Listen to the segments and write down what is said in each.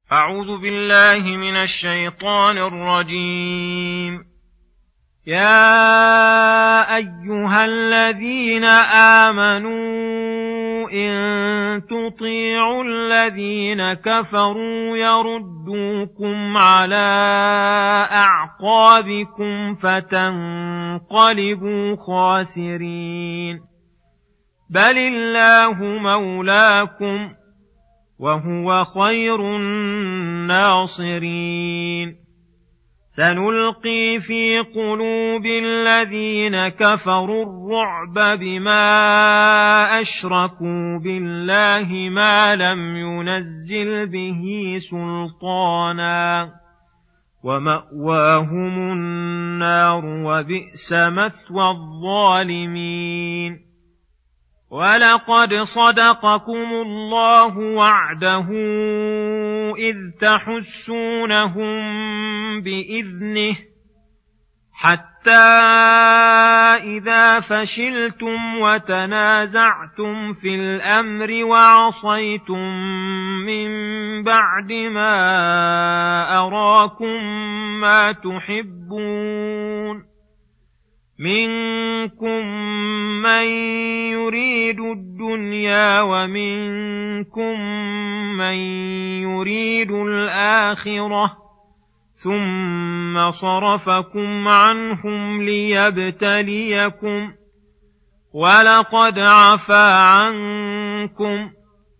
أعوذ بالله من الشيطان الرجيم. يا أيها الذين آمنوا إن تطيعوا الذين كفروا يردوكم على أعقابكم فتنقلبوا خاسرين. بل الله مولاكم وهو خير الناصرين. سنلقي في قلوب الذين كفروا الرعب بما أشركوا بالله ما لم ينزل به سلطانا ومأواهم النار وبئس مثوى الظالمين. ولقد صدقكم الله وعده إذ تحسونهم بإذنه حتى إذا فشلتم وتنازعتم في الأمر وعصيتم من بعد ما أراكم ما تحبون منكم من يريد الدنيا ومنكم من يريد الآخرة ثم صرفكم عنهم ليبتليكم ولقد عفا عنكم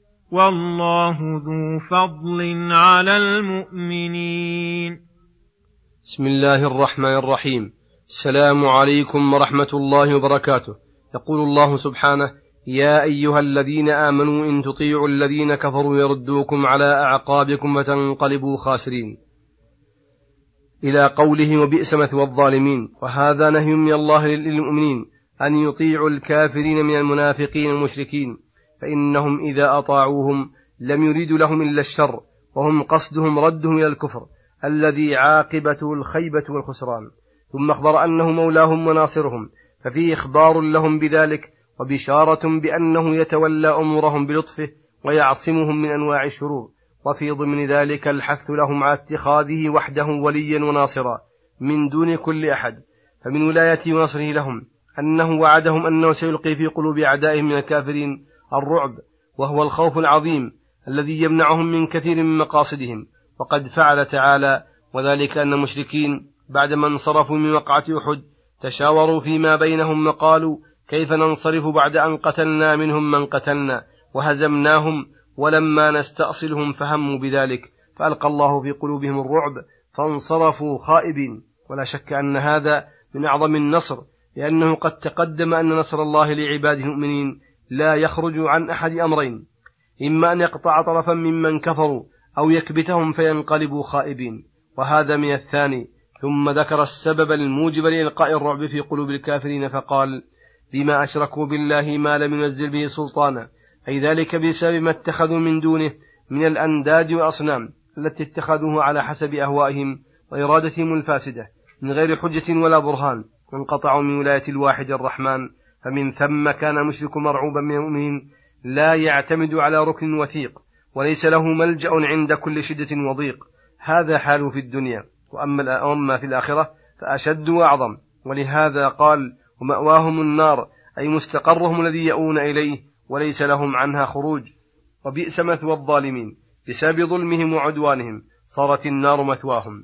والله ذو فضل على المؤمنين. بسم الله الرحمن الرحيم. السلام عليكم ورحمة الله وبركاته. يقول الله سبحانه: يا أيها الذين آمنوا إن تطيعوا الذين كفروا يردوكم على أعقابكم فتنقلبوا خاسرين، إلى قوله وبئس مثوى الظالمين. وهذا نهي من الله للمؤمنين أن يطيعوا الكافرين من المنافقين المشركين، فإنهم إذا أطاعوهم لم يريدوا لهم إلا الشر، وهم قصدهم ردهم إلى الكفر الذي عاقبته الخيبة والخسران. ثم أخبر أنه مولاهم وناصرهم، ففيه إخبار لهم بذلك وبشارة بأنه يتولى أمورهم بلطفه ويعصمهم من أنواع الشرور. وفي ضمن ذلك الحث لهم على اتخاذه وحده وليا وناصرا من دون كل أحد. فمن ولايته ونصره لهم أنه وعدهم أنه سيلقي في قلوب أعدائهم من الكافرين الرعب، وهو الخوف العظيم الذي يمنعهم من كثير من مقاصدهم. وقد فعل تعالى وذلك أن المشركين بعدما انصرفوا من وقعة أحد تشاوروا فيما بينهم وقالوا: كيف ننصرف بعد أن قتلنا منهم من قتلنا وهزمناهم؟ ولما نستأصلهم فهموا بذلك فألقى الله في قلوبهم الرعب فانصرفوا خائبين. ولا شك أن هذا من أعظم النصر، لأنه قد تقدم أن نصر الله لعباده المؤمنين لا يخرج عن أحد أمرين: إما أن يقطع طرفا ممن كفروا أو يكبتهم فينقلبوا خائبين، وهذا من الثاني. ثم ذكر السبب الموجب لإلقاء الرعب في قلوب الكافرين فقال: بما أشركوا بالله ما لم ينزل به سلطانا، أي ذلك بسبب ما اتخذوا من دونه من الأنداد والأصنام التي اتخذوه على حسب أهوائهم وإرادتهم الفاسدة من غير حجة ولا برهان، وانقطعوا من ولاية الواحد الرحمن. فمن ثم كان المشرك مرعوبا من المؤمنين لا يعتمد على ركن وثيق، وليس له ملجأ عند كل شدة وضيق. هذا حاله في الدنيا، وأما في الآخرة فأشد وأعظم. ولهذا قال: ومأواهم النار، أي مستقرهم الذي يؤون إليه وليس لهم عنها خروج. وبئس مثوى الظالمين، بسبب ظلمهم وعدوانهم صارت النار مثواهم.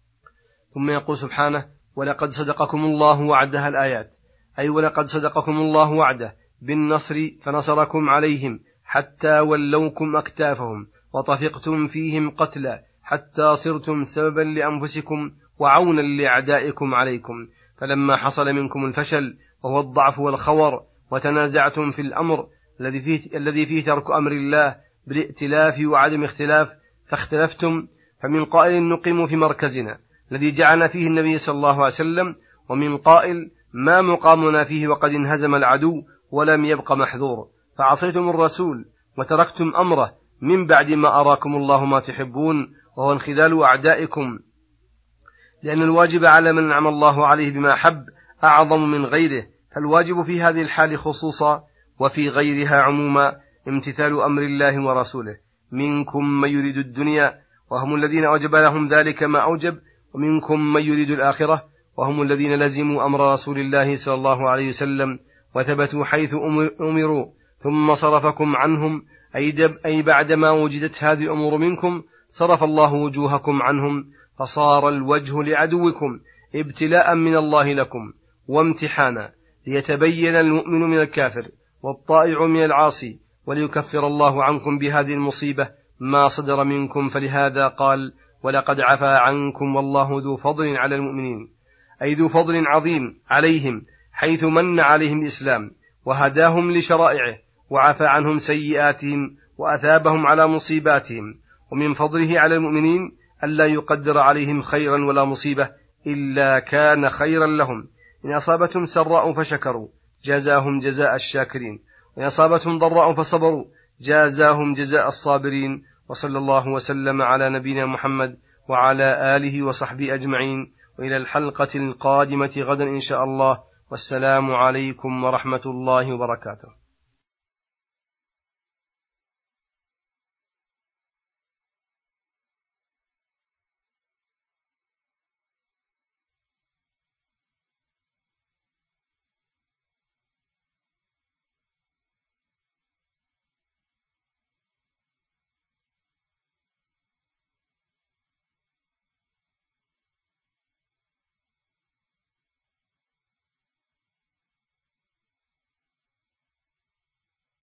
ثم يقول سبحانه: ولقد صدقكم الله وعده. الآيات أي ولقد صدقكم الله وعده بالنصر فنصركم عليهم حتى ولوكم أكتافهم وطفقتم فيهم قتلا حتى صرتم سببا لأنفسكم وعونا لأعدائكم عليكم. فلما حصل منكم الفشل وهو الضعف والخور وتنازعتم في الأمر الذي فيه ترك أمر الله بالائتلاف وعدم اختلاف فاختلفتم، فمن قائل نقيم في مركزنا الذي جعلنا فيه النبي صلى الله عليه وسلم، ومن قائل ما مقامنا فيه وقد انهزم العدو ولم يبق محذور، فعصيتم الرسول وتركتم أمره من بعد ما أراكم الله ما تحبون، وهو انخذال أعدائكم. لأن الواجب على من نعم الله عليه بما حب أعظم من غيره، فالواجب في هذه الحال خصوصا وفي غيرها عموما امتثال أمر الله ورسوله. منكم من يريد الدنيا وهم الذين أوجب لهم ذلك ما أوجب، ومنكم من يريد الآخرة، وهم الذين لزموا أمر رسول الله صلى الله عليه وسلم وثبتوا حيث أمروا، ثم صرفكم عنهم، أي بعدما وجدت هذه الأمور منكم صرف الله وجوهكم عنهم، فصار الوجه لعدوكم ابتلاء من الله لكم وامتحانا، ليتبين المؤمن من الكافر والطائع من العاصي، وليكفر الله عنكم بهذه المصيبة ما صدر منكم. فلهذا قال: ولقد عفا عنكم والله ذو فضل على المؤمنين، أي ذو فضل عظيم عليهم، حيث من عليهم الإسلام وهداهم لشرائعه، وعفى عنهم سيئاتهم وأثابهم على مصيباتهم. ومن فضله على المؤمنين ألا يقدر عليهم خيرا ولا مصيبة إلا كان خيرا لهم. إن أصابتهم سراء فشكروا جازاهم جزاء الشاكرين، وإن أصابتهم ضراء فصبروا جازاهم جزاء الصابرين. وصلى الله وسلم على نبينا محمد وعلى آله وصحبه أجمعين، وإلى الحلقة القادمة غدا إن شاء الله، والسلام عليكم ورحمة الله وبركاته.